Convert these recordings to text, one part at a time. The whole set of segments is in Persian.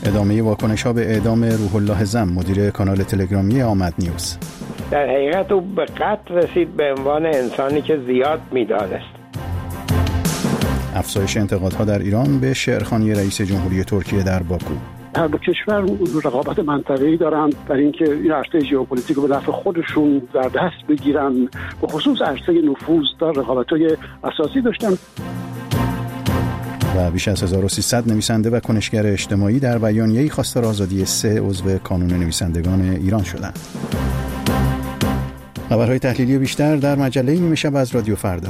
ادامه واکنش‌ها به اعدام روح الله زم مدیر کانال تلگرامی آمد نیوز. در حقیقت او به قتل رسید به عنوان انسانی که زیاد می‌دانست. افزایش انتقادها در ایران به شعرخوانی رئیس جمهوری ترکیه در باکو. هر دو کشور رقابت منطقه‌ای دارند در اینکه این عرصه ژئوپلیتیک رو به نفع خودشون در دست بگیرن، به خصوص عرصه نفوذ در رقابت‌های اساسی داشتن. و بیش از 1300 نویسنده و کنشگر اجتماعی در بیانیه‌ای خواستار آزادی 3 عضو کانون نویسندگان ایران شدند. خبرهای تحلیلی بیشتر در مجله نیمه شب از رادیو فردا.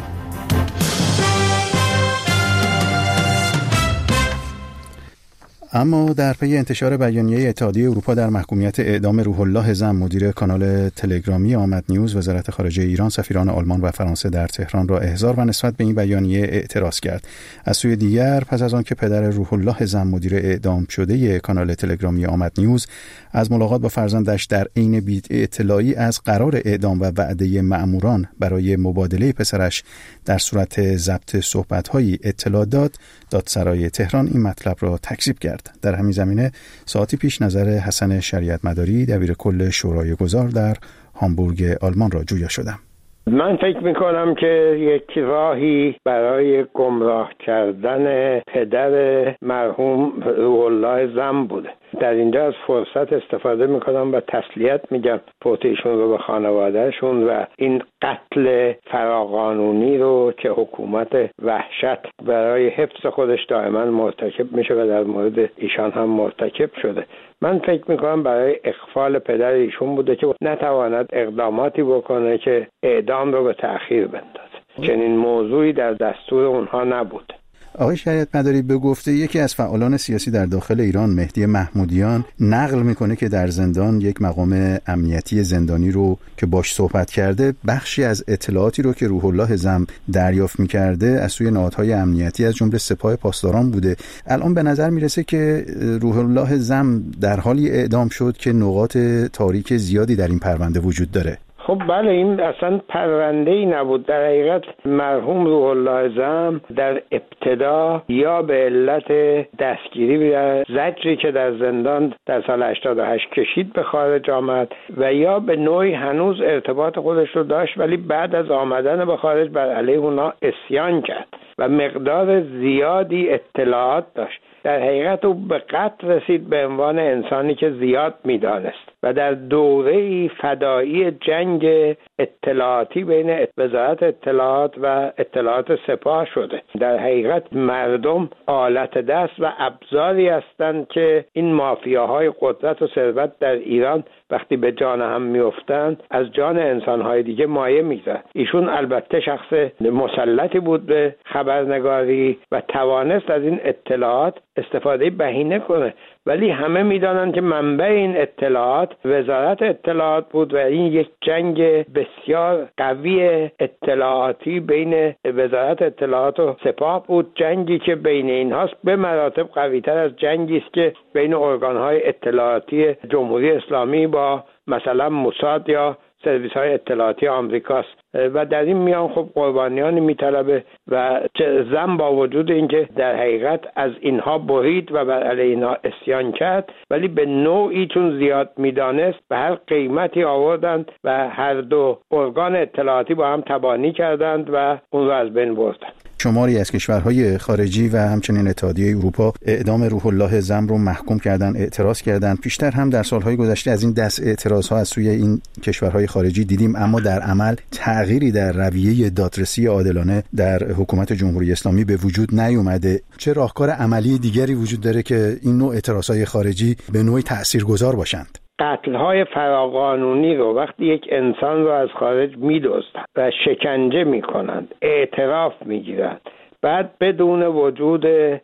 اما در پی انتشار بیانیه اتحادیه اروپا در محکومیت اعدام روح الله زم مدیر کانال تلگرامی آمد نیوز، وزارت خارجه ایران سفیران آلمان و فرانسه در تهران را احضار و نسبت به این بیانیه اعتراض کرد. از سوی دیگر پس از آن که پدر روح الله زم مدیر اعدام شده کانال تلگرامی آمد نیوز از ملاقات با فرزندش در عین بی اطلاعی از قرار اعدام و وعده مأموران برای مبادله پسرش در صورت ضبط صحبت‌های اطلاع داد، دادسرای تهران این مطلب را تکذیب کرد. در همین زمینه ساعتی پیش نظر حسن شریعت مداری دبیر کل شورای گذار در هامبورگ آلمان را جویا شدم. من فکر میکنم که یک راهی برای گمراه کردن پدر مرحوم روح الله زم بوده. در اینجا از فرصت استفاده میکنم و تسلیت میگم فوت ایشون رو به خانوادهشون و این قتل فراقانونی رو که حکومت وحشت برای حفظ خودش دائما مرتکب میشه و در مورد ایشان هم مرتکب شده. من فکر میکنم برای اغفال پدر ایشون بوده که نتواند اقداماتی بکنه که اعدام رو به تأخیر بندازه. چنین موضوعی در دستور اونها نبود. آقای شریعت مداری به گفته یکی از فعالان سیاسی در داخل ایران مهدی محمودیان نقل میکنه که در زندان یک مقام امنیتی زندانی رو که باش صحبت کرده بخشی از اطلاعاتی رو که روح الله زم دریافت میکرده از سوی نهادهای امنیتی از جمله سپاه پاسداران بوده. الان به نظر میرسه که روح الله زم در حالی اعدام شد که نقاط تاریک زیادی در این پرونده وجود داره. خب بله، این اصلا پرونده‌ای نبود. در حقیقت مرحوم روح الله زم در ابتدا یا به علت دستگیری و زجری که در زندان در سال 88 کشید به خارج آمد و یا به نوعی هنوز ارتباط خودش رو داشت ولی بعد از آمدن به خارج بر علیه اونا عصیان کرد و مقدار زیادی اطلاعات داشت. در حقیقت او به قتل رسید به عنوان انسانی که زیاد می‌دانست و در دوره فدایی جنگ اطلاعاتی بین وزارت اطلاعات و اطلاعات سپاه شده. در حقیقت مردم آلت دست و ابزاری هستند که این مافیاهای قدرت و ثروت در ایران وقتی به جان هم میافتند از جان انسانهای دیگه مایه میگذارند. ایشون البته شخص مسلطی بود به خبرنگاری و توانست از این اطلاعات استفاده بهینه کنه، ولی همه میدانند که منبع این اطلاعات وزارت اطلاعات بود و این یک جنگ بسیار قوی اطلاعاتی بین وزارت اطلاعات و سپاه بود، جنگی که بین اینهاست به مراتب قوی‌تر از جنگی است که بین ارگان‌های اطلاعاتی جمهوری اسلامی با مثلا موساد یا سرویس‌های اطلاعاتی آمریکاست و در این میان خب قربانیانی میطلبه و زم با وجود اینکه در حقیقت از اینها برید و بر علیه اینها عصیان کرد ولی به نوعی چون زیاد میدانست به هر قیمتی آوردند و هر دو ارگان اطلاعاتی با هم تبانی کردند و اون رو از بین بردند. شماری از کشورهای خارجی و همچنین اتحادیه اروپا اعدام روح الله زم رو محکوم کردن، اعتراض کردن. پیشتر هم در سالهای گذشته از این دست اعتراضها از سوی این کشورهای خارجی دیدیم، اما در عمل تغییری در رویه دادرسی عادلانه در حکومت جمهوری اسلامی به وجود نیومده. چه راهکار عملی دیگری وجود داره که این نوع اعتراضهای خارجی به نوعی تاثیرگذار باشند؟ قتل‌های فراقانونی رو وقتی یک انسان رو از خارج می‌دزدند و شکنجه می‌کنند، اعتراف می‌گیرند، بعد بدون وجود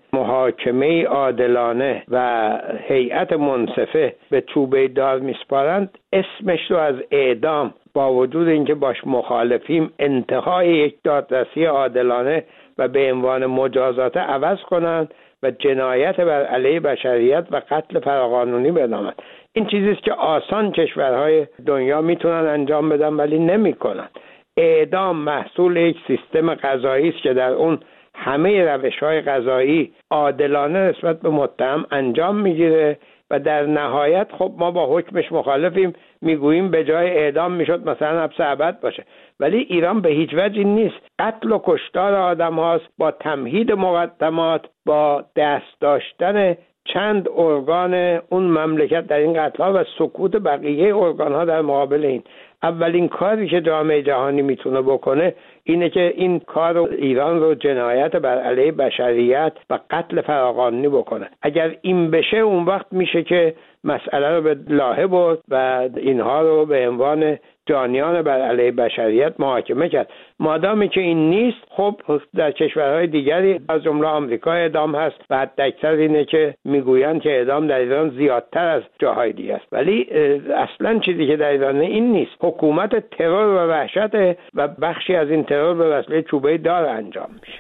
محاکمه عادلانه و هیئت منصفه به چوبه دار می‌سپارند، اسمش رو از اعدام با وجود اینکه باش مخالفیم انتهای یک دادرسی عادلانه و به عنوان مجازات عوض کنند و جنایت بر علیه بشریت و قتل فراقانونی بنامند. این چیزی است که آسان کشورهای دنیا میتونن انجام بدن ولی نمیکنن. اعدام محصول یک سیستم قضایی است که در اون همه روش‌های قضایی عادلانه نسبت به متهم انجام میگیره و در نهایت خب ما با حکمش مخالفیم، میگوییم به جای اعدام میشد مثلا حبس ابد باشه. ولی ایران به هیچ وجه نیست. قتل و کشتار آدم هاست با تمهید مقدمات، با دست داشتن چند ارگان اون مملکت در این قتل ها و سکوت بقیه ارگان ها در مقابل این. اولین کاری که جامعه جهانی میتونه بکنه اینه که این کار رو ایران رو جنایت بر علیه بشریت و قتل فراقانونی بکنه. اگر این بشه اون وقت میشه که مسئله رو به لاهه برد و اینها رو به عنوان جانیان بر علیه بشریت محاکمه کرد. مادامی که این نیست، خب در کشورهای دیگری از جمله آمریکا اعدام هست و حداکثر اینه که میگویند که اعدام در ایران زیادتر از جاهای دیگه است. ولی اصلا چیزی که در ایران این نیست. حکومت ترور و وحشت و بخشی از این ترور به وسیله چوبه دار انجام میشه.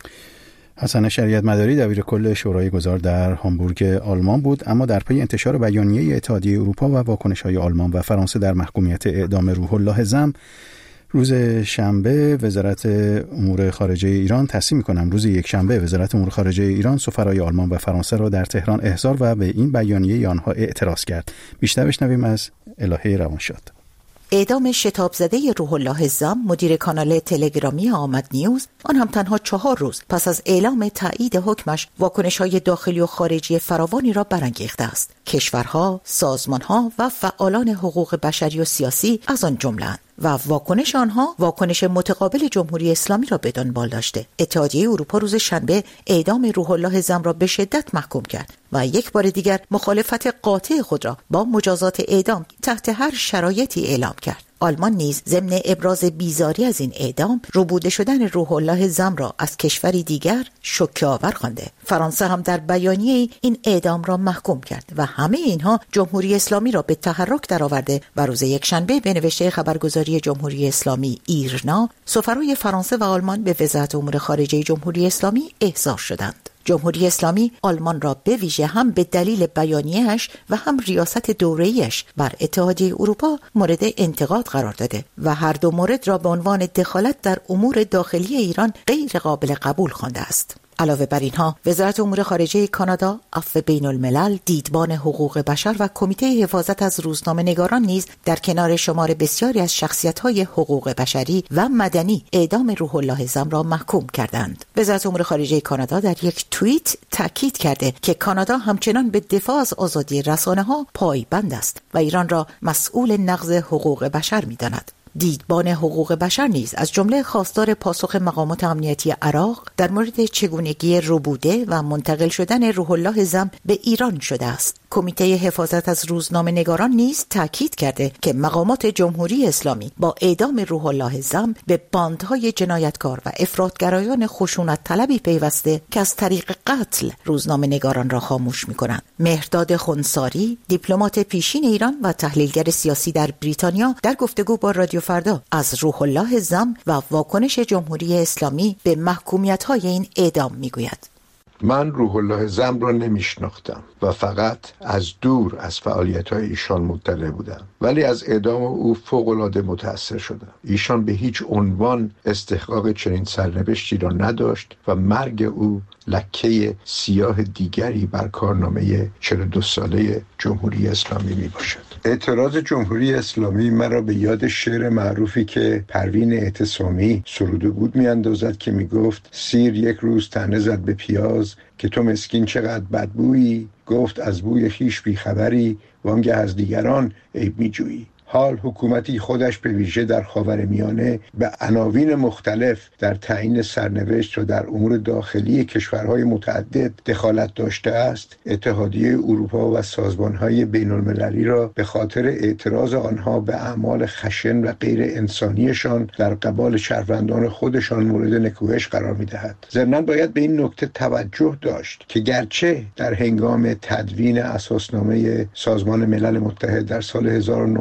حسن شریعت مداری دبیر کل شورای گذار در هامبورگ آلمان بود. اما در پی انتشار بیانیه اتحادیه اروپا و واکنش‌های آلمان و فرانسه در محکومیت اعدام روح الله زم، روز شنبه وزارت امور خارجه ایران تصمیم می‌کنم روز یکشنبه وزارت امور خارجه ایران سفرای آلمان و فرانسه را در تهران احضار و به این بیانیه آنها اعتراض کرد. بیشتر بشنویم از الهه روانشاد. اعدام شتاب زده روح الله زم، مدیر کانال تلگرامی آمد نیوز، آن هم تنها 4 روز پس از اعلام تایید حکمش، واکنش‌های داخلی و خارجی فراوانی را برانگیخته است. کشورها، سازمانها و فعالان حقوق بشری و سیاسی از آن جمله‌اند و واکنش آنها واکنش متقابل جمهوری اسلامی را به دنبال داشته. اتحادیه اروپا روز شنبه اعدام روح الله زم را به شدت محکوم کرد و یک بار دیگر مخالفت قاطع خود را با مجازات اعدام تحت هر شرایطی اعلام کرد. آلمان نیز ضمن ابراز بیزاری از این اعدام، ربوده شدن روح الله زم را از کشوری دیگر شوکه‌آور خوانده. فرانسه هم در بیانیه این اعدام را محکوم کرد و همه اینها جمهوری اسلامی را به تحرک درآورده و روز یکشنبه به نوشته خبرگزاری جمهوری اسلامی ایرنا، سفرای فرانسه و آلمان به وزارت امور خارجه جمهوری اسلامی احضار شدند. جمهوری اسلامی آلمان را به ویژه هم به دلیل بیانیه‌اش و هم ریاست دوره‌ایش بر اتحادیه اروپا مورد انتقاد قرار داده و هر دو مورد را به عنوان دخالت در امور داخلی ایران غیر قابل قبول خوانده است. علاوه بر اینها، وزارت امور خارجه کانادا، عفو بین الملل، دیدبان حقوق بشر و کمیته حفاظت از روزنامه‌نگاران نیز در کنار شمار بسیاری از شخصیت‌های حقوق بشری و مدنی اعدام روح الله زم را محکوم کردند. وزارت امور خارجه کانادا در یک توییت تاکید کرده که کانادا همچنان به دفاع از آزادی رسانه‌ها پایبند است و ایران را مسئول نقض حقوق بشر می‌داند. دیدبان حقوق بشر نیز از جمله خواستار پاسخ مقامات امنیتی عراق در مورد چگونگی ربوده و منتقل شدن روح الله زم به ایران شده است. کمیته حفاظت از روزنامه‌نگاران نیز تاکید کرده که مقامات جمهوری اسلامی با اعدام روح الله زم به باندهای جنایتکار و افراطگرایان خشونت طلبی پیوسته که از طریق قتل روزنامه‌نگاران را خاموش می‌کنند. مهرداد خنساری، دیپلمات پیشین ایران و تحلیلگر سیاسی در بریتانیا، در گفتگو با رادیو فردا از روح الله زم و واکنش جمهوری اسلامی به محکومیت‌های این اعدام می‌گوید. من روح الله زم را نمیشناختم و فقط از دور از فعالیت‌های ایشان مطلع بودم، ولی از اعدام او فوق‌العاده متأثر شدم. ایشان به هیچ عنوان استحقاق چنین سرنوشتی را نداشت و مرگ او لکه سیاه دیگری بر کارنامه 42 ساله جمهوری اسلامی می باشد. اعتراض جمهوری اسلامی مرا به یاد شعر معروفی که پروین اعتصامی سروده بود می اندازد که می گفت: سیر یک روز طعنه زد به پیاز که تو مسکین چقدر بدبویی، گفت از بوی خیش بیخبری، وانگه از دیگران عیب می جویی. حال حکومتی خودش به ویژه در خاورمیانه به عناوین مختلف در تعیین سرنوشت و در امور داخلی کشورهای متعدد دخالت داشته است، اتحادیه اروپا و سازمانهای بین المللی را به خاطر اعتراض آنها به اعمال خشن و غیر انسانیشان در قبال شهروندان خودشان مورد نکوهش قرار می‌دهد. ضمناً باید به این نکته توجه داشت که گرچه در هنگام تدوین اساسنامه سازمان ملل متحد در سال 1940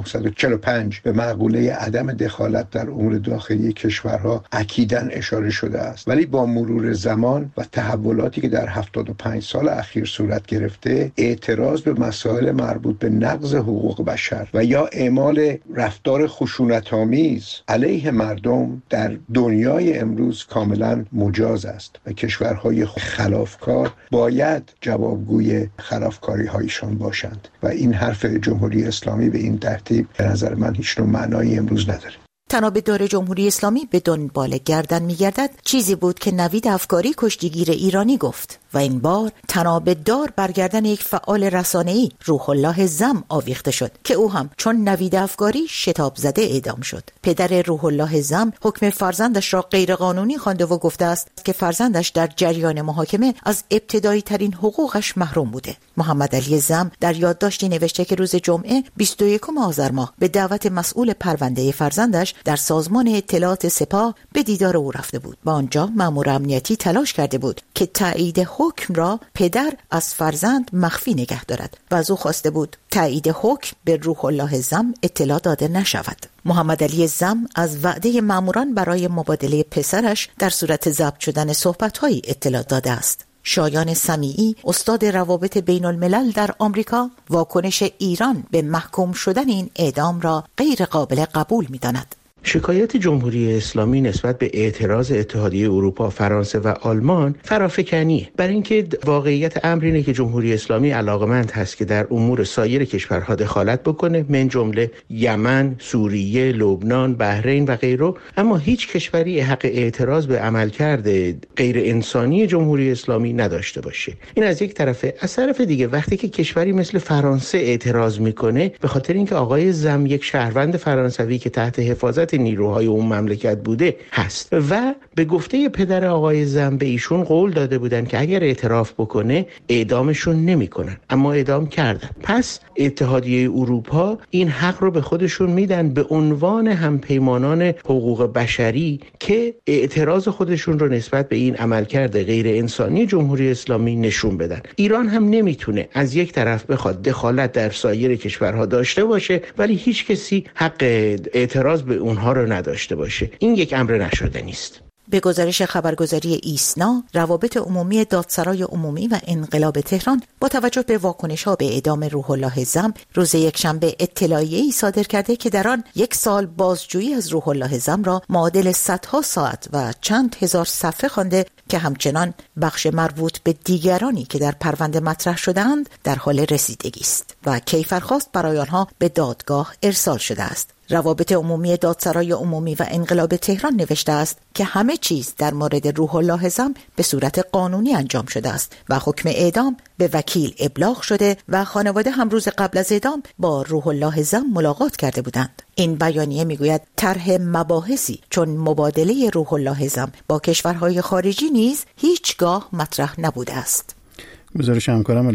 45 به مقوله عدم دخالت در امور داخلی کشورها اکیداً اشاره شده است، ولی با مرور زمان و تحولاتی که در 75 سال اخیر صورت گرفته، اعتراض به مسائل مربوط به نقض حقوق بشر و یا اعمال رفتار خشونت‌آمیز علیه مردم در دنیای امروز کاملا مجاز است و کشورهای خلافکار باید جوابگوی خلافکاری‌هایشان باشند و این حرف جمهوری اسلامی به این ترتیب به نظر من هیچ نوع معنایی امروز نداره. تنابدار جمهوری اسلامی به دنبال گردن می‌گردد چیزی بود که نوید افکاری کشتیگیر ایرانی گفت و این بار تنابدار بر گردن یک فعال رسانه‌ای روح الله زم آویخته شد که او هم چون نوید افکاری شتاب زده اعدام شد. پدر روح الله زم حکم فرزندش را غیرقانونی خوانده و گفته است که فرزندش در جریان محاکمه از ابتدایی ترین حقوقش محروم بوده. محمد علی زم در یادداشتی نوشته که روز جمعه 21 آذر ماه به دعوت مسئول پرونده فرزندش در سازمان اطلاعات سپاه به دیدار او رفته بود. با آنجا مأمور امنیتی تلاش کرده بود که تایید حکم را پدر از فرزند مخفی نگه دارد و از او خواسته بود تایید حکم به روح الله زم اطلاع داده نشود. محمد علی زم از وعده مأموران برای مبادله پسرش در صورت ضبط شدن صحبت‌های اطلاع داده است. شایان سمیعی، استاد روابط بین الملل در آمریکا، واکنش ایران به محکوم شدن این اعدام را غیر قابل قبول می‌داند. شکایت جمهوری اسلامی نسبت به اعتراض اتحادیه اروپا، فرانسه و آلمان فرافکنیه. برای اینکه واقعیت امر اینه که جمهوری اسلامی علاقمند هست که در امور سایر کشورها دخالت بکنه، من جمله یمن، سوریه، لبنان، بحرین و غیره، اما هیچ کشوری حق اعتراض به عملکرد غیر انسانی جمهوری اسلامی نداشته باشه. این از یک طرفه. از طرف دیگه وقتی که کشوری مثل فرانسه اعتراض میکنه به خاطر اینکه آقای زم یک شهروند فرانسوی که تحت حفاظت نیروهای اون مملکت بوده هست و به گفته پدر آقای زم به ایشون قول داده بودن که اگر اعتراف بکنه اعدامشون نمیکنن، اما اعدام کردن. پس اتحادیه اروپا این حق رو به خودشون میدن به عنوان همپیمانان حقوق بشری که اعتراض خودشون رو نسبت به این عملکرد غیر انسانی جمهوری اسلامی نشون بدن. ایران هم نمیتونه از یک طرف بخواد دخالت در سایر کشورها داشته باشه ولی هیچ کسی حق اعتراض به اونها رو نداشته باشه. این یک امر نشدنی است. به گزارش خبرگزاری ایسنا، روابط عمومی دادسرای عمومی و انقلاب تهران با توجه به واکنش‌ها به اعدام روح الله زم روز یکشنبه اطلاعیه‌ای صادر کرده که در آن 1 سال بازجویی از روح الله زم را معادل صدها ساعت و چند هزار صفحه خوانده که همچنان بخش مربوط به دیگرانی که در پرونده مطرح شده‌اند در حال رسیدگی است و کیفرخواست برای آنها به دادگاه ارسال شده است. روابط عمومی دادسرای عمومی و انقلاب تهران نوشته است که همه چیز در مورد روح الله زم به صورت قانونی انجام شده است و حکم اعدام به وکیل ابلاغ شده و خانواده هم روز قبل از اعدام با روح الله زم ملاقات کرده بودند. این بیانیه میگوید طرح مباحثی چون مبادله روح الله زم با کشورهای خارجی نیز هیچگاه مطرح نبوده است. گزارش همکارم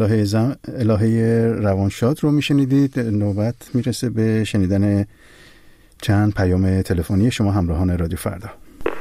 الهه روانشاد رو میشنیدید. نوبت میرسه به شنیدن چند پیام تلفنی شما همراهان رادیو فردا.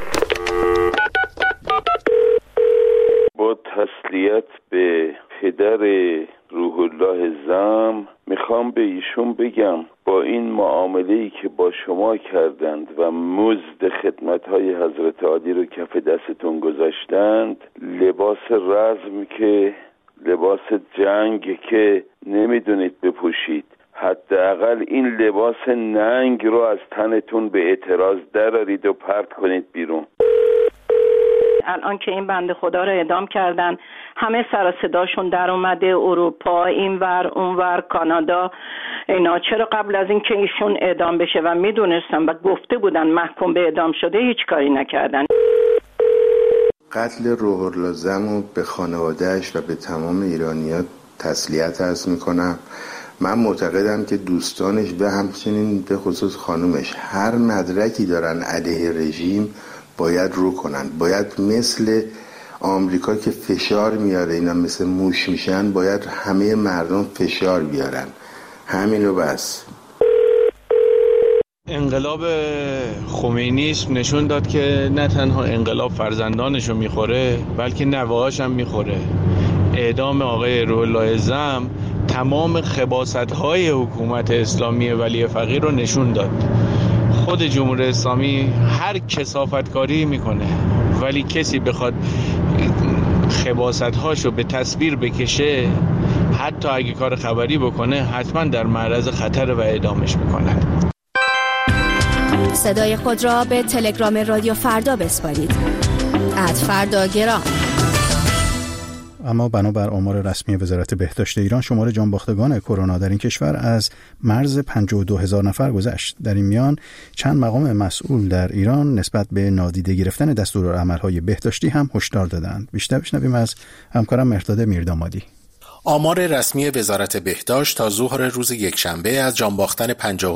با تسلیت به پدر روح الله زم میخوام به ایشون بگم با این معامله‌ای که با شما کردند و مزد خدمت‌های حضرت عالی رو کف دستتون گذاشتند، لباس رزم که لباس جنگ که نمیدونید بپوشید، حداقل این لباس ننگ رو از تنتون به اعتراض درارید و پرت کنید بیرون. الان که این بنده خدا رو اعدام کردن، همه سر صداشون در اومده، اروپا، اینور اونور، کانادا، اینا چرا قبل از این که ایشون اعدام بشه و میدونستن و گفته بودن محکوم به اعدام شده هیچ کاری نکردن. قتل روح الله زم به خانواده‌اش و به تمام ایرانیان تسلیت عرض میکنم. من معتقدم که دوستانش و همچنین به خصوص خانومش هر مدرکی دارن علیه رژیم باید رو کنن. باید مثل آمریکا که فشار میاره اینا مثل موش میشن، باید همه مردم فشار بیارن. همینو بس. انقلاب خمینیسم نشون داد که نه تنها انقلاب فرزندانشو میخوره بلکه نوه‌هاش هم میخوره. اعدام آقای روح الله زم تمام خباثت‌های حکومت اسلامی ولی فقیه رو نشون داد. خود جمهوری اسلامی هر کثافتکاری میکنه، ولی کسی بخواد خباثت‌هاشو به تصویر بکشه، حتی اگه کار خبری بکنه، حتما در معرض خطر و اعدامش میکنن. صدای خود را به تلگرام رادیو فردا بسپارید. @فرداگرام. اما بنابر آمار رسمی وزارت بهداشت ایران، شمار جانباختگان کرونا در این کشور از مرز 52,000 نفر گذشت. در این میان چند مقام مسئول در ایران نسبت به نادیده گرفتن دستورالعمل‌های بهداشتی هم هشدار دادند. بیشتر بشنویم از همکارم مهرداد میردامادی. آمار رسمی وزارت بهداشت تا ظهر روز یکشنبه از جانباختن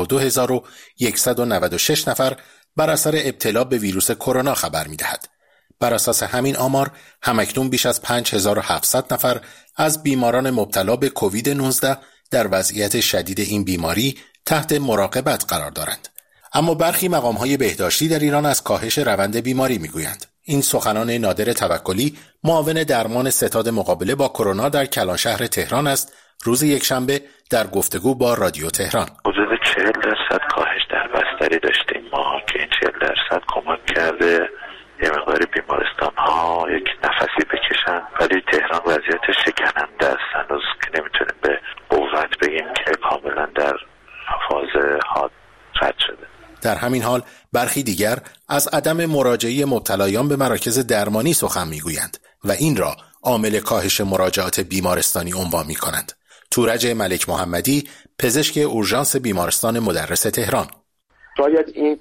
52,196 نفر بر اثر ابتلا به ویروس کرونا خبر می‌دهد. بر اساس همین آمار همکنون بیش از 5,700 نفر از بیماران مبتلا به کووید 19 در وضعیت شدید این بیماری تحت مراقبت قرار دارند. اما برخی مقام‌های بهداشتی در ایران از کاهش روند بیماری می‌گویند. این سخنان نادر توکلی، معاون درمان ستاد مقابله با کرونا در کلانشهر تهران است، روز یکشنبه در گفتگو با رادیو تهران. حدود 40% کاهش در بستری داشتیم ما که این 40% کمک کرده یه مقداری بیمارستان ها یک نفسی بکشن، ولی تهران وضعیت شکننده است. هنوز که نمیتونیم به قوت بگیم که کاملا در فاز حاد رد شده. در همین حال برخی دیگر از عدم مراجعه مبتلایان به مراکز درمانی سخن میگویند و این را عامل کاهش مراجعات بیمارستانی عنوان میکنند. تورج ملک محمدی، پزشک اورژانس بیمارستان مدرس تهران: شاید این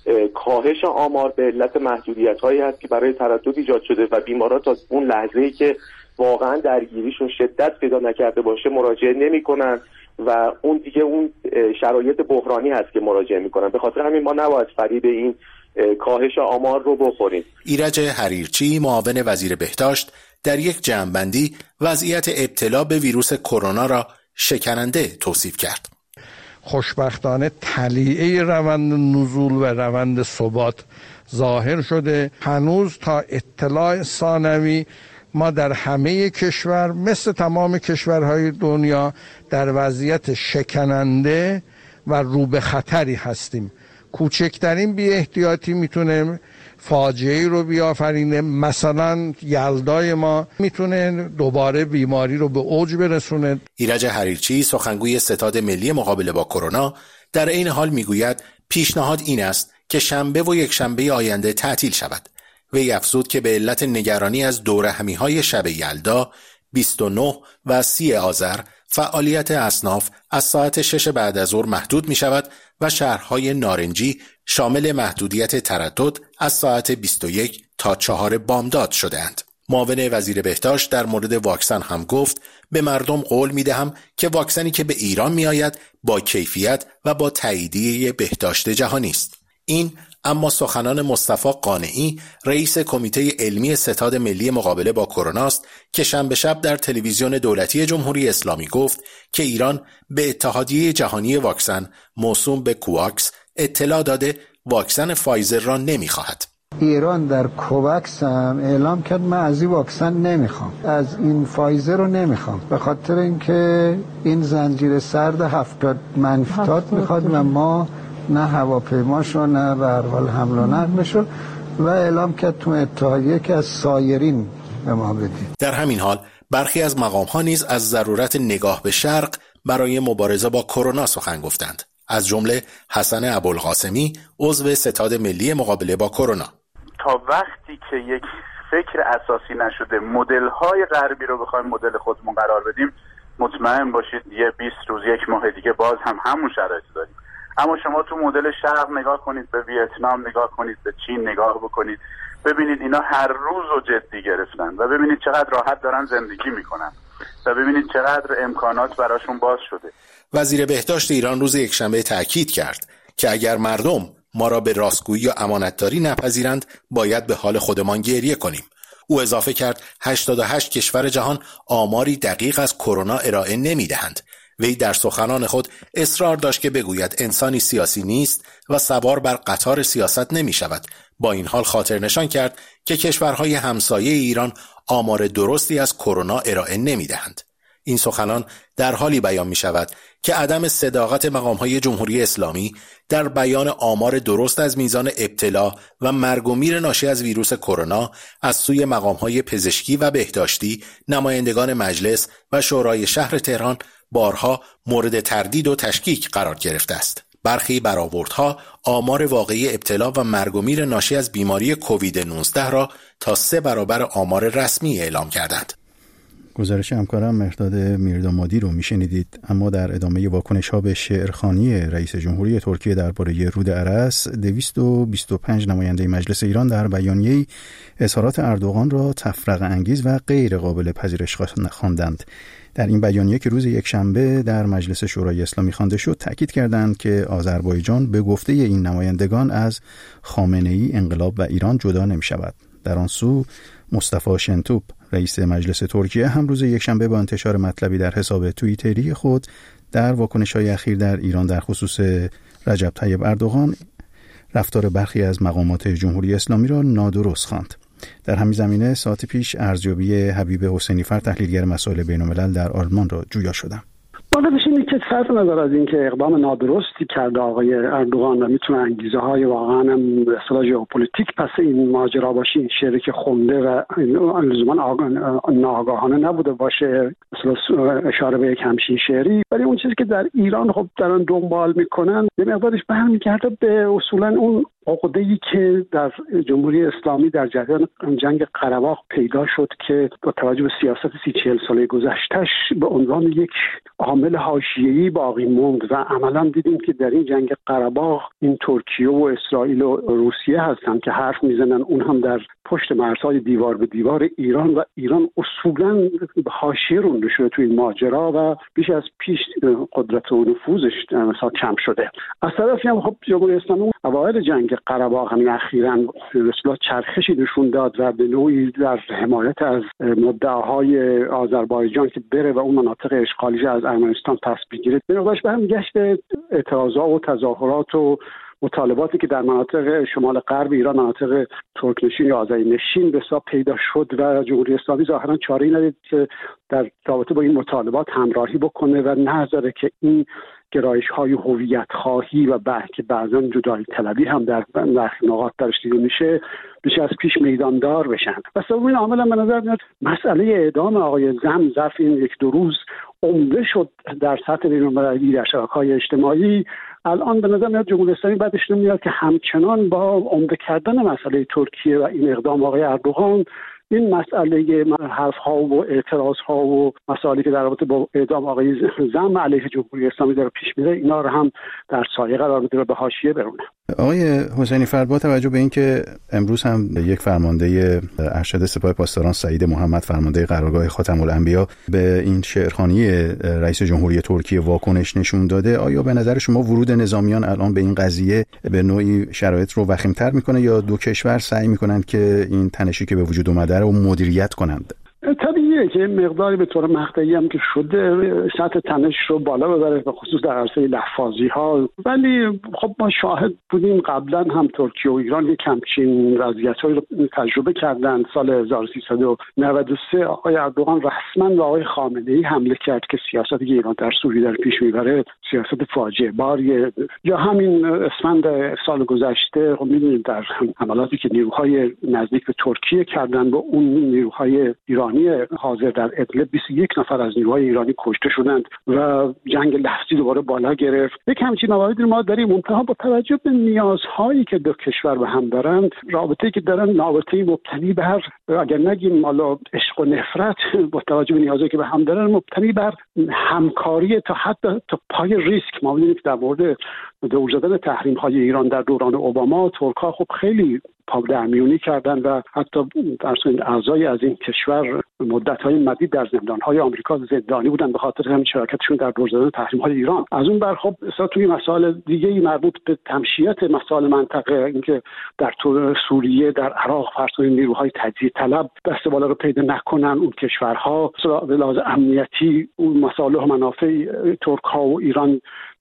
کاهش آمار به علت محدودیت‌هایی هست که برای تردد ایجاد شده و بیماران تا اون لحظه‌ای که واقعا درگیریشون شدت پیدا نکرده باشه مراجعه نمی‌کنن و اون دیگه اون شرایط بحرانی هست که مراجعه می‌کنن. به خاطر همین ما نباید فریب این کاهش آمار رو بخوریم. ایرج حریرچی، معاون وزیر بهداشت، در یک جمع‌بندی وضعیت ابتلا به ویروس کرونا را شکننده توصیف کرد. خوشبختانه طلیعه روند نزول و روند ثبات ظاهر شده. هنوز تا اطلاع ثانوی ما در همه کشور مثل تمام کشورهای دنیا در وضعیت شکننده و رو به خطری هستیم. کوچکترین بی احتیاطی میتونه فاجعه‌ای رو بیافرینه. مثلا یلدای ما میتونه دوباره بیماری رو به اوج برسونه. ایرج حریرچی، سخنگوی ستاد ملی مقابله با کرونا، در این حال میگوید پیشنهاد این است که شنبه و یکشنبه آینده تعطیل شود. وی افزود که به علت نگرانی از دورهمی‌های شب یلدا 29 و 30 آذر فعالیت اصناف از ساعت 6 بعد از ظهر محدود می شود و شهرهای نارنجی شامل محدودیت تردد از ساعت 21 تا 4 بامداد شده‌اند. معاون وزیر بهداشت در مورد واکسن هم گفت: به مردم قول می دهم که واکسنی که به ایران می آید با کیفیت و با تاییدیه بهداشت جهانی است. این اما سخنان مصطفی قانعی، رئیس کمیته علمی ستاد ملی مقابله با کرونا است که شنبه شب در تلویزیون دولتی جمهوری اسلامی گفت که ایران به اتحادیه جهانی واکسن موسوم به کواکس اطلاع داده واکسن فایزر را نمی‌خواهد. ایران در کوواکس هم اعلام کرد من از این واکسن نمیخوام، از این فایزر رو نمیخوام، به خاطر اینکه این زنجیره سرد 70 منفیات میخواد و ما نه هواپیماشو نه به هر حال حمل و نقلشو، و اعلام کرد تو اتحادیه که از سایرین به ما بدید. در همین حال برخی از مقام‌ها نیز از ضرورت نگاه به شرق برای مبارزه با کرونا سخن گفتند. از جمله حسن ابوالقاسمی، عضو ستاد ملی مقابله با کرونا: تا وقتی که یک فکر اساسی نشده مدل‌های غربی رو بخوایم مدل خودمون قرار بدیم، مطمئن باشید یه 20 روز یک ماه دیگه باز هم همون شرایط داریم. اما شما تو مدل شرق نگاه کنید، به ویتنام نگاه کنید، به چین نگاه بکنید، ببینید اینا هر روز رو جدی گرفتن و ببینید چقدر راحت دارن زندگی میکنن و ببینید چقدر امکانات براشون باز شده. وزیر بهداشت ایران روز یکشنبه تاکید کرد که اگر مردم ما را به راستگویی و امانتداری نپذیرند باید به حال خودمان گریه کنیم. او اضافه کرد 88 کشور جهان آماری دقیق از کرونا ارائه نمیدهند. وی در سخنان خود اصرار داشت که بگوید انسانی سیاسی نیست و سوار بر قطار سیاست نمی شود. با این حال خاطر نشان کرد که کشورهای همسایه ایران آمار درستی از کرونا ارائه نمی دهند. این سخنان در حالی بیان می شود که عدم صداقت مقام‌های جمهوری اسلامی در بیان آمار درست از میزان ابتلا و مرگ و میر ناشی از ویروس کرونا از سوی مقام‌های پزشکی و بهداشتی، نمایندگان مجلس و شورای شهر تهران بارها مورد تردید و تشکیک قرار گرفته است. برخی برآوردها آمار واقعی ابتلا و مرگ و میر ناشی از بیماری کووید 19 را تا 3 برابر آمار رسمی اعلام کردند. گزارش همکارم مهرداد میردامادی رو میشنیدید. اما در ادامه واکنش‌ها به شعرخوانی رئیس جمهوری ترکیه درباره رود ارس، 225 نماینده مجلس ایران در بیانیه‌ای اظهارات اردوغان را تفرقه انگیز و غیر قابل پذیرش خواندند. در این بیانیه که روز یکشنبه در مجلس شورای اسلامی خوانده شد، تاکید کردند که آذربایجان به گفته این نمایندگان از خامنه‌ای، انقلاب و ایران جدا نمی‌شود. در آن سو مصطفی شنتوپ رئیس مجلس ترکیه هم روز یکشنبه با انتشار مطلبی در حساب توییتری خود در واکنش‌های اخیر در ایران در خصوص رجب طیب اردوغان رفتار برخی از مقامات جمهوری اسلامی را نادرست خواند. در همین زمینه ساعت پیش ارزیابی حبیب حسینی فر، تحلیلگر مسائل بین‌الملل در آلمان را جویا شدم. بالا بشینید که صرف نظر از این که اقدام نادرستی کرده آقای اردوغان و میتونه انگیزه های واقعا هم به اصطلاح ژئوپلیتیک پس این ماجرا باشه، این شعری که خونده و لزوما ناآگاهانه نبوده باشه، مثلا اشاره به یک همچین شعری، ولی اون چیزی که در ایران خب دارن دنبال میکنن یه مقدارش برمیگرده به اصولا اون عقده‌ای که در جمهوری اسلامی در جریان جنگ قره پیدا شد که با توجه به سیاست 30-40 ساله گذشتهش به عنوان یک عامل حاشیه‌ای باقی موند و عملاً دیدیم که در این جنگ قره این ترکیه و اسرائیل و روسیه هستن که حرف میزنن، اون هم در پشت مرزهای دیوار به دیوار ایران، و ایران اصولاً به حاشیه رونده شده توی این ماجرا و بیش از پیش قدرت و نفوذش مثلا کم شده. از طرفی هم خب جمهوری اسلامی اوایل جنگ قره همین اخیراً رسلا چرخشی نشون داد و به نوعی در حمایت از مدعاهای آذربایجان که بره و اون مناطق اشغالیش از ارمنستان پس بگیره، به نوعش برمیگشت به اعتراضات و تظاهرات و مطالباتی که در مناطق شمال غرب ایران، مناطق ترکنشین یا آذری نشین به حساب پیدا شد و جمهوری اسلامی ظاهراً چاره‌ای ندید که در رابطه با این مطالبات همراهی بکنه و نذاره که این گرایش‌های هویت‌خواهی و که بعضاً جدایی طلبی هم در نقاط درش دیده میشه بیش از پیش میداندار بشن. و سومین عامل هم به نظر میاد مسئله اعدام آقای زم ظرف این 1-2 روز عمده شد در سطح بین‌المللی در شبکه‌های اجتماعی. الان به نظر میاد جمهوری اسلامی بعدش نمیاد که همچنان با عمده کردن مسئله ترکیه و این اقدام آقای اردوغان این مسئله حرف‌ها و اعتراض‌ها و مسائلی که در رابطه با اعدام آقای زم علیه جمهوری اسلامی داره پیش میره، اینا رو هم در سایه قرار بده و به حاشیه برونه. آقای حسینی فر، با توجه به اینکه امروز هم یک فرمانده ارشد سپاه پاسداران سعید محمد، فرمانده قرارگاه خاتم الانبیا، به این شعرخوانی رئیس جمهوری ترکیه واکنش نشون داده، آیا به نظر شما ورود نظامیان الان به این قضیه به نوعی شرایط رو وخیم‌تر میکنه یا دو کشور سعی میکنن که این تنشی که به وجود اومده رو مدیریت کنند؟ طبیعیه که مقداری به طور مقطعی هم که شده سطح تنش رو بالا ببره، به خصوص در عرصه لفاظی ها، ولی خب ما شاهد بودیم قبلا هم ترکیه و ایران یک همچین وضعیت‌هایی رو تجربه کردن. سال 1393 آقای اردوغان رسما به آقای خامنه‌ای حمله کرد که سیاستی که ایران در سوریه در پیش میبره سیاست فاجعه باریه. یا همین اسفند سال گذشته خب می‌دونید در حملاتی که نیروهای نزدیک به ترکیه کردن با اون نیروهای ایرانی حاضر در ادلب، 21 نفر از نیروهای ایرانی کشته شدند و جنگ لفظی دوباره بالا گرفت. یک همچین مواردی ما داریم. منتها با توجه به نیازهایی که دو کشور به هم دارند، رابطه‌ای که دارن رابطه‌ای مبتنی بر، اگر نگیم مالا عشق و نفرت، با توجه به نیازهایی که به هم دارن مبتنی بر همکاری تا حد تا پای ریسک. ما می‌بینیم که در مورد دور زدن تحریم‌های ایران در دوران اوباما، ترک‌ها خب خیلی پادرمیونی کردن و حتی در اعضای از این کشور مدت‌های مدید در زندان‌های آمریکا زندانی بودن به خاطر همین شراکتشون در دور زدن تحریم‌های ایران. از اون بر خب توی مسائل دیگه‌ای مربوط به تمشیت مسائل منطقه، اینکه در سوریه، در عراق فرض نیروهای تجزیه طلب دست بالا رو پیدا نکنن اون کشورها، به لحاظ امنیتی اون مسائل و منافع ترک‌ها و ایران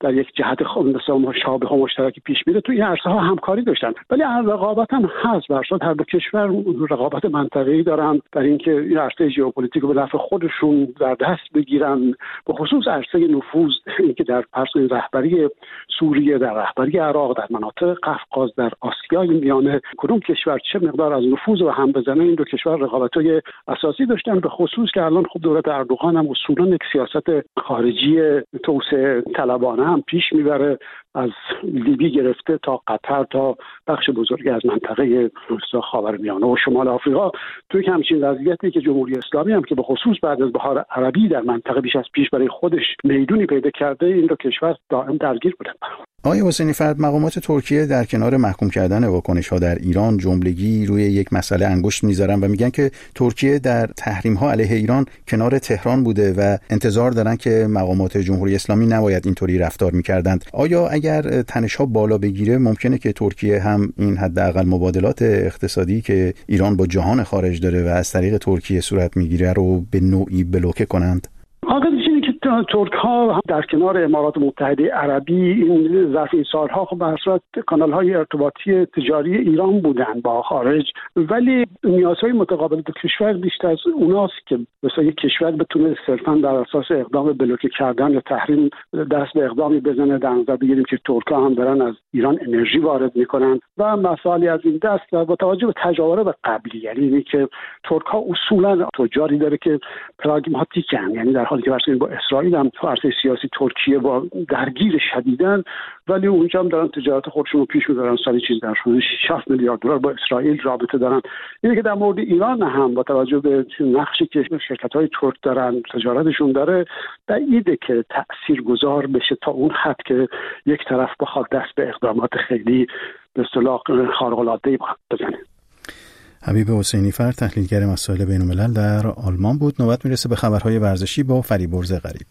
در یک جهت مشابه و مشترکی پیش میره، تو این عرصه‌ها همکاری داشتن. ولی رقابت هم هست، برصورت هر دو کشور رقابت منطقه‌ای دارن در اینکه این عرصه ژئوپلیتیک رو به نفع خودشون در دست بگیرن، به خصوص عرصه نفوذ، اینکه در پس رهبری سوریه، در رهبری عراق، در مناطق قفقاز، در آسیای میانه کدوم کشور چه مقدار از نفوذ رو هم بزنه. این دو کشور رقابت‌های اساسی داشتن، به خصوص که الان خب دولت اردوغان هم اصولاً یک سیاست خارجی توسعه طلبانه هم پیش میبره، از لیبی گرفته تا قطر تا بخش بزرگی از منطقه خاورمیانه و شمال آفریقا. توی همچین وضعیتی که جمهوری اسلامی هم که به خصوص بعد از بهار عربی در منطقه بیش از پیش برای خودش میدونی پیدا کرده، این دو کشور دائم درگیر بودن. آقای حسینی فرد، مقامات ترکیه در کنار محکوم کردن واکنش‌ها در ایران جملگی روی یک مسئله انگشت می‌ذارن و میگن که ترکیه در تحریم‌ها علیه ایران کنار تهران بوده و انتظار دارن که مقامات جمهوری اسلامی نباید اینطوری رفتار می‌کردند. آیا اگر تنش‌ها بالا بگیره ممکنه که ترکیه هم این حداقل مبادلات اقتصادی که ایران با جهان خارج داره و از طریق ترکیه صورت می‌گیره رو به نوعی بلوکه کنند؟ ترک ها در کنار امارات متحده عربی این ظرف این سالها خب به هر صورت کانال های ارتباطی تجاری ایران بودن با خارج، ولی نیازهای متقابل دو کشور بیشتر از اوناست که مثلا یک کشور بتونه صرفا در اساس اقدام بلوکه کردن یا تحریم دست به اقدامی بزنه. در نظر بگیریم که ترک ها هم دارن از ایران انرژی وارد میکنن و مسائلی از این دست و با توجه به تجاوب قبلی، یعنی اینی که ترک ها اصولا تجاری داره که پراگماتیکن، یعنی در حالی که با اسرائیل هم تو عرصه سیاسی ترکیه با درگیر شدیدن، ولی اونجا هم دارن تجارت خودشون رو پیش میبرن. سالی چیز در حدود 60 میلیارد دلار با اسرائیل رابطه دارن. اینه که در مورد ایران هم با توجه به نقشی که شرکت‌های ترک دارن، تجارتشون داره، بعیده که تاثیرگذار بشه تا اون حد که یک طرف بخواد دست به اقدامات خیلی به اصطلاح خارق‌العاده‌ای بزنه. حبیب حسینی فرد، تحلیلگر مسائل بین‌الملل در آلمان بود. نوبت میرسه به خبرهای ورزشی با فریبرز غریب.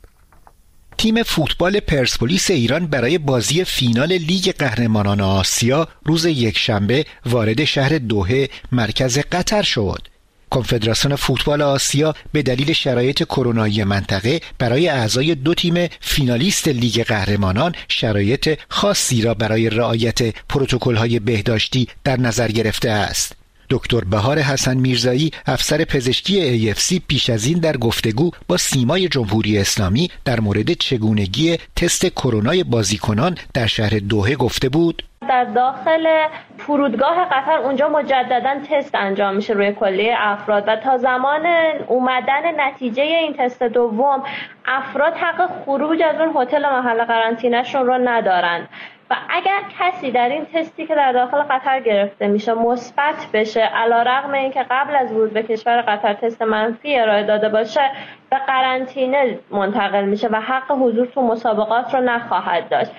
تیم فوتبال پرسپولیس ایران برای بازی فینال لیگ قهرمانان آسیا روز یکشنبه وارد شهر دوحه مرکز قطر شد. کنفدراسیون فوتبال آسیا به دلیل شرایط کرونایی منطقه برای اعضای دو تیم فینالیست لیگ قهرمانان شرایط خاصی را برای رعایت پروتکل‌های بهداشتی در نظر گرفته است. دکتر بهار حسن میرزایی، افسر پزشکی AFC، پیش از این در گفتگو با سیمای جمهوری اسلامی در مورد چگونگی تست کرونای بازیکنان در شهر دوحه گفته بود: در داخل فرودگاه قطر اونجا مجددا تست انجام میشه روی کلیه افراد و تا زمان اومدن نتیجه این تست دوم افراد حق خروج از اون هتل محل قرنطینه‌شون رو ندارن و اگر کسی در این تستی که در داخل قطر گرفته میشه مثبت بشه، علیرغم اینکه قبل از ورود به کشور قطر تست منفی ارائه داده باشه، به قرنطینه منتقل میشه و حق حضور تو مسابقات رو نخواهد داشت.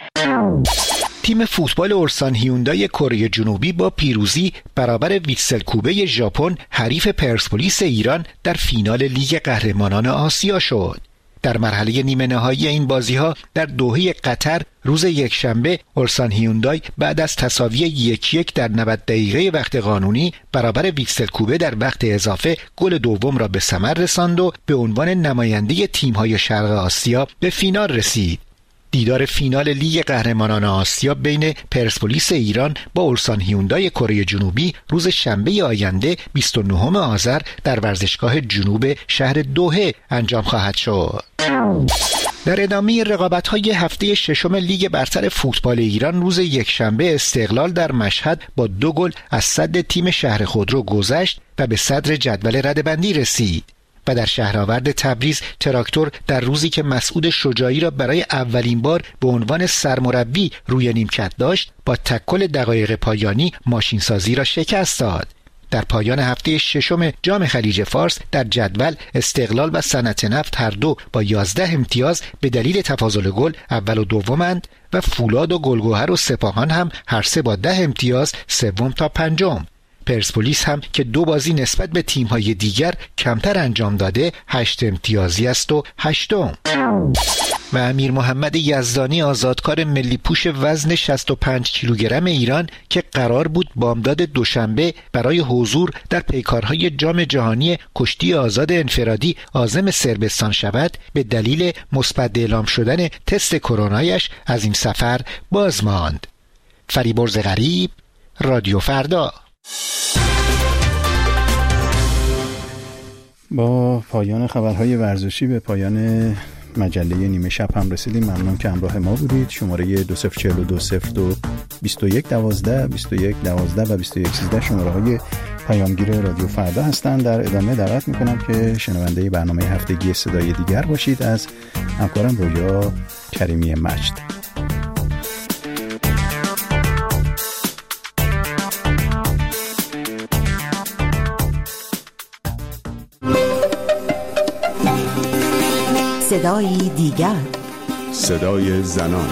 تیم فوتبال اورسان هیوندای کره جنوبی با پیروزی برابر ویکسل کوبه ژاپن حریف پرسپولیس ایران در فینال لیگ قهرمانان آسیا شد. در مرحله نیمه نهایی این بازی‌ها در دوحه قطر روز یکشنبه اورسان هیوندای بعد از تساوی 1-1 در 90 دقیقه وقت قانونی برابر ویکسل کوبه در وقت اضافه گل دوم را به ثمر رساند و به عنوان نماینده تیم‌های شرق آسیا به فینال رسید. دیدار فینال لیگ قهرمانان آسیا بین پرسپولیس ایران با اورسان هیوندای کره جنوبی روز شنبه آینده 29 آذر در ورزشگاه جنوب شهر دوحه انجام خواهد شد. در ادامه رقابت‌های هفته ششم لیگ برتر فوتبال ایران روز یکشنبه استقلال در مشهد با 2 گل از صد تیم شهر خودرو گذشت و به صدر جدول رده‌بندی رسید. و در شهرآورد تبریز تراکتور در روزی که مسعود شجاعی را برای اولین بار به عنوان سرمربی روی نیمکت داشت با تکل دقایق پایانی ماشینسازی را شکست داد. در پایان هفته ششم جام خلیج فارس در جدول استقلال و صنعت نفت هر دو با 11 امتیاز به دلیل تفاضل گل اول و دومند و فولاد و گلگهر و سپاهان هم هر سه با 10 امتیاز سوم تا پنجم. پرسپولیس هم که 2 بازی نسبت به تیم‌های دیگر کمتر انجام داده 8 امتیازی است و 8م. و امیر محمد یزدانی آزادکار ملی پوش وزن 65 کیلوگرم ایران که قرار بود بامداد دوشنبه برای حضور در پیکارهای جام جهانی کشتی آزاد انفرادی عازم صربستان شود، به دلیل مثبت اعلام شدن تست کرونایش از این سفر باز ماند. فریبرز غریب، رادیو فردا. با پایان خبرهای ورزشی به پایان مجله نیمه شب هم رسیدیم. ممنون که همراه ما بودید. شماره 204202 2112 2112 و 2113 شماره های پیامگیر رادیو فردا هستند. در ادامه دعوت میکنم که شنونده برنامه هفتگی صدای دیگر باشید از همکارم رویا کریمی مجد. صدای دیگر، صدای زنان.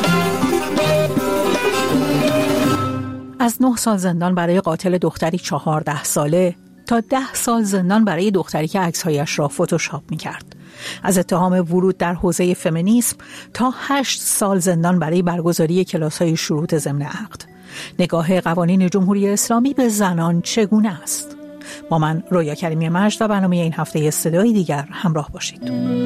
از 9 سال زندان برای قاتل دختری 14 ساله تا 10 سال زندان برای دختری که عکس‌هایش را فتوشاپ می‌کرد. از اتهام ورود در حوزه فمینیسم تا 8 سال زندان برای برگزاری کلاس‌های شروط ضمن عقد. نگاه قوانین جمهوری اسلامی به زنان چگونه است؟ با من رویا کریمی مجد و برنامه این هفته صدای دیگر همراه باشید.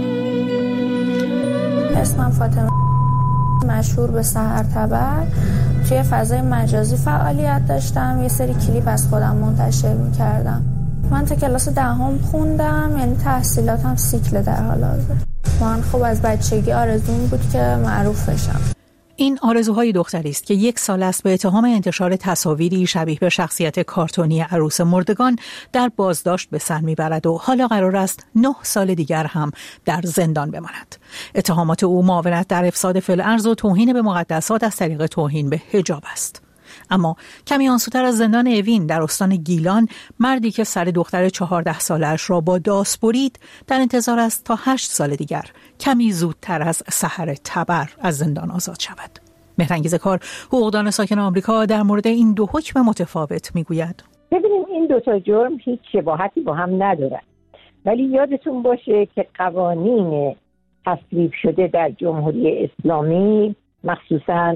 اسمم فاطمه، مشهور به سحر تبر. توی فضای مجازی فعالیت داشتم، یه سری کلیپ از خودم منتشر می‌کردم. من تا کلاس 10 خوندم، یعنی تحصیلاتم سیکل در حال حاضر. من خب از بچگی آرزوم بود که معروف بشم. این آرزوهای دختری است که 1 سال است به اتهام انتشار تصاویری شبیه به شخصیت کارتونی عروس مردگان در بازداشت به سر میبرد و حالا قرار است 9 سال دیگر هم در زندان بماند. اتهامات او معاونت در افساد فی‌الارض و توهین به مقدسات از طریق توهین به حجاب است. اما کمی آنسوتر از زندان اوین در استان گیلان، مردی که سر دختر 14 سالش را با داس برید در انتظار است تا 8 سال دیگر کمی زودتر از سحر تبر از زندان آزاد شود. مهرانگیز کار، حقوقدان ساکن آمریکا، در مورد این 2 حکم متفاوت میگوید: ببینیم این 2 تا جرم هیچ شباهتی با هم ندارن، ولی یادتون باشه که قوانین تصویب شده در جمهوری اسلامی، مخصوصاً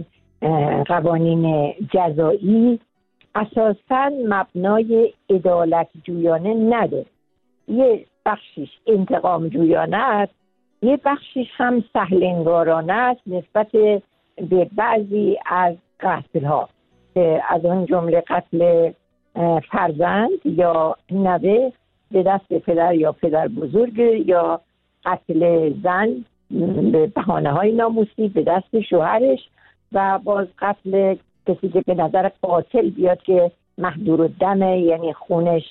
قوانین جزایی، اساساً مبنای عدالت جویانه نداره. یه بخشش انتقام جویانه است، یه بخشش هم سهلنگارانه است نسبت به بعضی از قتل‌ها، از اون جمله قتل فرزند یا نوه به دست پدر یا پدر بزرگ، یا قتل زن به بهانه‌های ناموسی به دست شوهرش، و باز قتل کسی که به نظر قاتل بیاد که محضورالدمه، یعنی خونش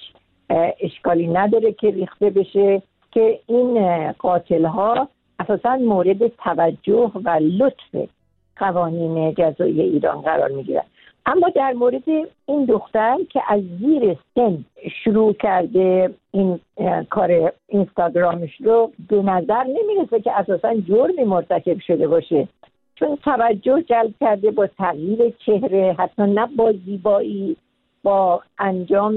اشکالی نداره که ریخته بشه، که این قاتل ها اساساً مورد توجه و لطف قوانین جزایی ایران قرار میگیرن. اما در مورد این دختر که از زیر سن شروع کرده این کار اینستاگرامش رو، به نظر نمیرسه که اساساً جرمی مرتکب شده باشه، چون توجه جلب کرده با تغییر چهره، حتی نه با زیبایی، با انجام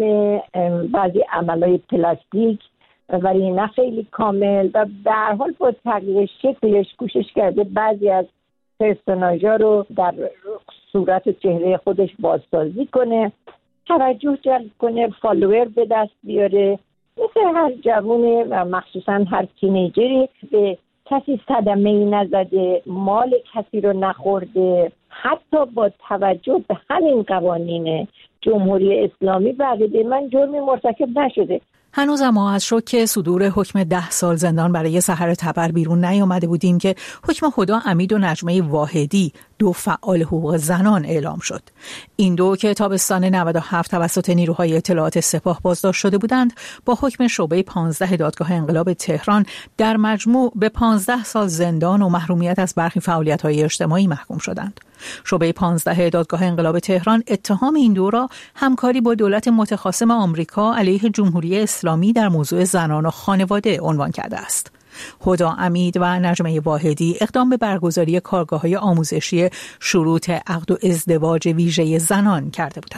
بعضی عملهای پلاستیک ولی نه خیلی کامل، و به هر حال با تغییر شکلش کوشش کرده بعضی از پرسوناژها رو در صورت و چهره خودش بازسازی کنه، توجه جلب کنه، فالوور به دست بیاره، مثل هر جوونه و مخصوصا هر تینیجری به کسی صدمه‌ای نزده، مال کسی رو نخورده، حتی با توجه به همین قوانین جمهوری اسلامی بقیده من جرمی مرتکب نشده. هنوز اما از شوک صدور حکم 10 سال زندان برای سحر تبر بیرون نیامده بودیم که حکم هدی امید و نجمه واحدی، 2 فعال حقوق زنان، اعلام شد. این 2 که تابستان 97 توسط نیروهای اطلاعات سپاه بازداشت شده بودند، با حکم شعبه 15 دادگاه انقلاب تهران در مجموع به 15 سال زندان و محرومیت از برخی فعالیت‌های اجتماعی محکوم شدند. شعبه 15 دادگاه انقلاب تهران اتهام این 2 را همکاری با دولت متخاصم آمریکا علیه جمهوری اسلامی در موضوع زنان و خانواده عنوان کرده است. هدی امید و نجمه واحدی اقدام به برگزاری کارگاه‌های آموزشی شروط عقد و ازدواج ویژه زنان کرده بودند.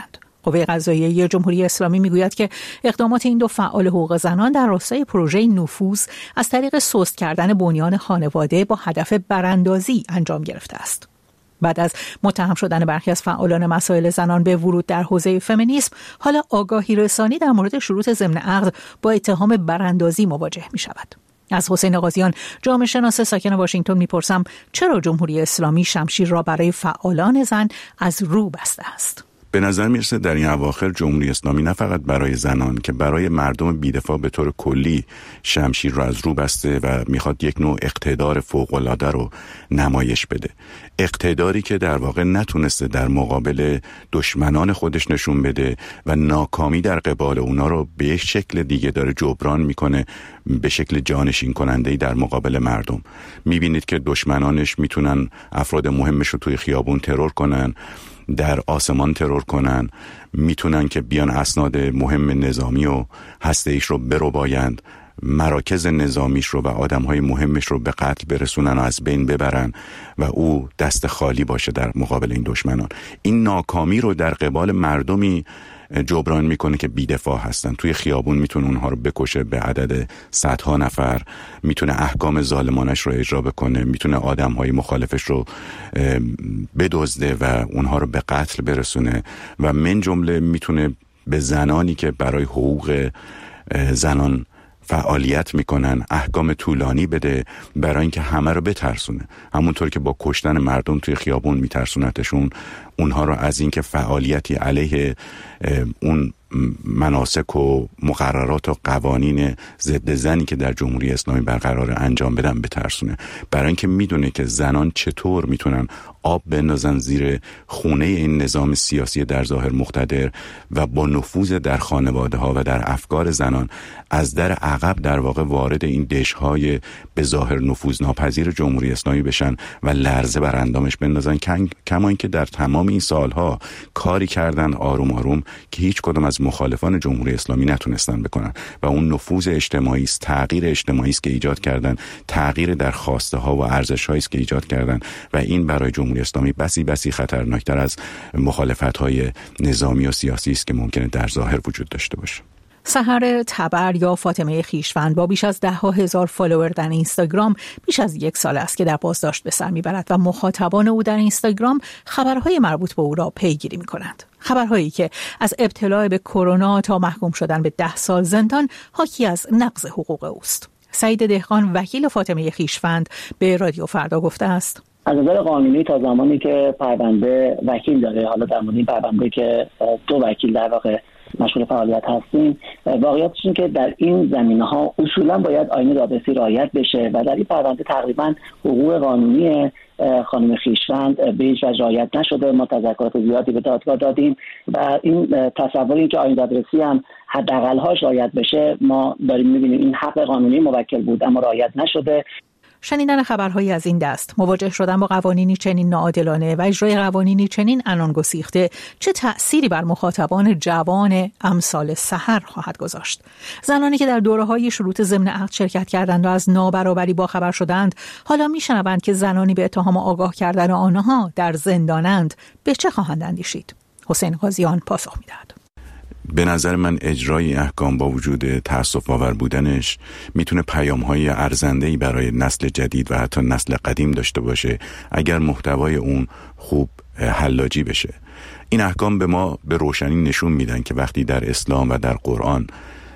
قوه قضاییه جمهوری اسلامی میگوید که اقدامات این دو فعال حقوق زنان در راستای پروژه نفوذ از طریق سست کردن بنیان خانواده با هدف براندازی انجام گرفته است. بعد از متهم شدن برخی از فعالان مسائل زنان به ورود در حوزه فمینیسم، حالا آگاهی رسانی در مورد شروط ضمن عقد با اتهام براندازی مواجه می شود. از حسین قاضیان، جامعه شناس ساکن واشنگتن میپرسم چرا جمهوری اسلامی شمشیر را برای فعالان زن از رو بسته است؟ به نظر میرسه در این اواخر جمهوری اسلامی نه فقط برای زنان که برای مردم بی‌دفاع به طور کلی شمشیر رو از رو بسته و میخواد یک نوع اقتدار فوق‌العاده رو نمایش بده. اقتداری که در واقع نتونسته در مقابل دشمنان خودش نشون بده و ناکامی در قبال اونا رو به یک شکل دیگه داره جبران میکنه، به شکل جانشین کننده‌ای در مقابل مردم. میبینید که دشمنانش میتونن افراد مهمش رو توی خیابون ترور کنن، در آسمان ترور کنن، میتونن که بیان اسناد مهم نظامی و هسته‌ایش رو بربایند، مراکز نظامیش رو و آدم‌های مهمش رو به قتل برسونن و از بین ببرن و او دست خالی باشه در مقابل این دشمنان. این ناکامی رو در قبال مردمی جبران میکنه که بی‌دفاع هستن. توی خیابون میتونه اونها رو بکشه به عدد صدها نفر، میتونه احکام ظالمانش رو اجرا بکنه، میتونه آدم‌های مخالفش رو بدزده و اونها رو به قتل برسونه و من جمله میتونه به زنانی که برای حقوق زنان فعالیت میکنن احکام طولانی بده برای اینکه همه رو بترسونه. همونطور که با کشتن مردم توی خیابون میترسونتشون، اونها رو از اینکه فعالیتی علیه اون مناسک و مقررات و قوانین ضد زنی که در جمهوری اسلامی برقرار انجام بدن بترسونه، برای اینکه میدونه که زنان چطور میتونن آب بندازن زیر خونه این نظام سیاسی در ظاهر مقتدر و با نفوذ در خانواده ها و در افکار زنان از در عقب در واقع وارد این دشهای به ظاهر نفوذناپذیر جمهوری اسلامی بشن و لرزه بر اندامش بندازن. کما اینکه در تمام این سالها کاری کردن آروم آروم که هیچ کدوم از مخالفان جمهوری اسلامی نتونستن بکنن و اون نفوذ اجتماعی است، تغییر اجتماعی است که ایجاد کردن، تغییر در خواسته ها و ارزش هایی است که ایجاد کردن و این برای جمهوری اسلامی بسی خطرناکتر از مخالفت های نظامی و سیاسی است که ممکنه در ظاهر وجود داشته باشه. سحر تبر یا فاطمه خویشوند با بیش از 10,000 فالوور در اینستاگرام بیش از 1 سال است که در بازداشت به سر میبرد و مخاطبان او در اینستاگرام خبرهای مربوط به او را پیگیری میکنند. خبرهایی که از ابتلا به کرونا تا محکوم شدن به 10 سال زندان حاکی از نقض حقوق اوست. سعید دهقان وکیل فاطمه خویشوند به رادیو فردا گفته است: از نظر قانونی تا زمانی که پرونده وکیل داره، حالا در مورد این پرونده که 2 وکیل در واقع مشغول فعالیت هستیم، واقعیتش این که در این زمینه‌ها اصولا باید آیین دادرسی رعایت بشه و در این پرونده تقریبا حقوق قانونی خانم خویشوند به هیچ وجه رعایت نشده. ما تذکرات زیادی به دادگاه دادیم و این تصور این که آیین دادرسی هم حداقل‌هاش رعایت بشه، ما داریم می‌بینیم این حق قانونی موکل بود اما رعایت نشده. شنیدن خبرهایی از این دست، مواجه شدن با قوانینی چنین ناعادلانه و اجرای قوانینی چنین عنان‌گسیخته چه تأثیری بر مخاطبان جوان امثال سحر خواهد گذاشت؟ زنانی که در دوره‌های شروط ضمن عقد شرکت کردند و از نابرابری باخبر شدند، حالا می‌شنوند که زنانی به اتهام آگاه کردن آنها در زندانند، به چه خواهند اندیشید؟ حسین قاضیان پاسخ می‌دهد. به نظر من اجرای احکام با وجود تأسف آور بودنش میتونه پیام‌های ارزنده‌ای برای نسل جدید و حتی نسل قدیم داشته باشه اگر محتوای اون خوب حلاجی بشه. این احکام به ما به روشنی نشون میدن که وقتی در اسلام و در قرآن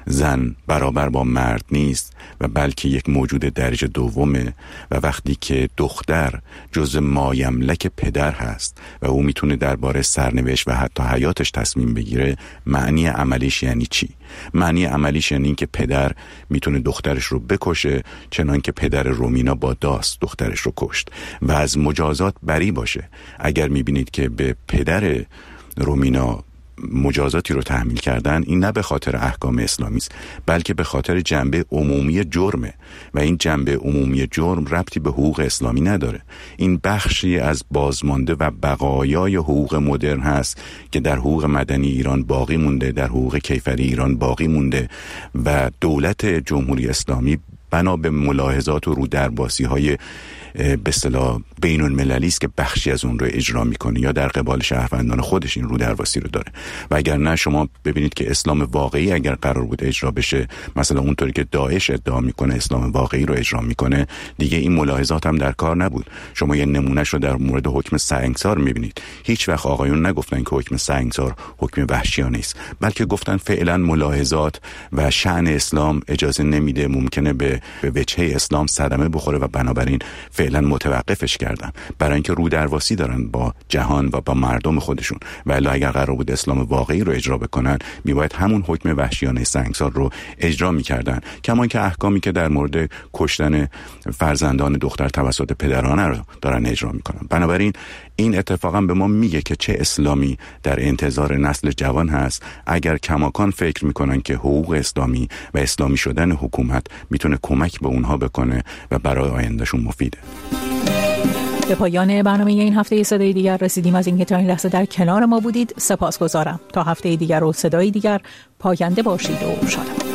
زن برابر با مرد نیست و بلکه یک موجود درجه دومه و وقتی که دختر جز مایملک پدر هست و او میتونه درباره سرنوشت و حتی حیاتش تصمیم بگیره، معنی عملیش یعنی چی؟ معنی عملیش یعنی این که پدر میتونه دخترش رو بکشه، چنان که پدر رومینا با داس دخترش رو کشت و از مجازات بری باشه. اگر میبینید که به پدر رومینا مجازاتی رو تحمیل کردن، این نه به خاطر احکام اسلامی است بلکه به خاطر جنبه عمومی جرمه و این جنبه عمومی جرم ربطی به حقوق اسلامی نداره. این بخشی از بازمانده و بقایای حقوق مدرن هست که در حقوق مدنی ایران باقی مونده، در حقوق کیفری ایران باقی مونده و دولت جمهوری اسلامی بنا به ملاحظات و رودرباسی‌های به اصطلاح بین‌المللی است که بخشی از اون رو اجرا میکنه یا در قبال شهروندان خودش این رودرباسی رو داره. و اگر نه شما ببینید که اسلام واقعی اگر قرار بود اجرا بشه، مثلا اونطوری که داعش ادعا میکنه اسلام واقعی رو اجرا میکنه، دیگه این ملاحظات هم در کار نبود. شما یه نمونهش رو در مورد حکم سنگسار میبینید. هیچ وقت آقایون نگفتن که حکم سنگسار حکم وحشیانه است، بلکه گفتن فعلا ملاحظات و شأن اسلام اجازه نمیده، ممکنه به وجهه اسلام صدمه بخوره و بنابراین فعلا متوقفش کردن، برای اینکه رودرواسی دارن با جهان و با مردم خودشون. ولی اگر قرار بود اسلام واقعی رو اجرا بکنن، میباید همون حکم وحشیانه سنگسار رو اجرا میکردن، کما که احکامی که در مورد کشتن فرزندان دختر توسط پدرانه رو دارن اجرا میکنن. بنابراین این اتفاقا به ما میگه که چه اسلامی در انتظار نسل جوان هست اگر کماکان فکر میکنن که حقوق اسلامی و اسلامی شدن حکومت میتونه کمک به اونها بکنه و برای آیندهشون مفیده. به پایان برنامه این هفته صدای دیگر رسیدیم. از اینکه تا این لحظه در کنار ما بودید سپاسگزارم. تا هفته دیگر و صدای دیگر، پاینده باشید و شاد.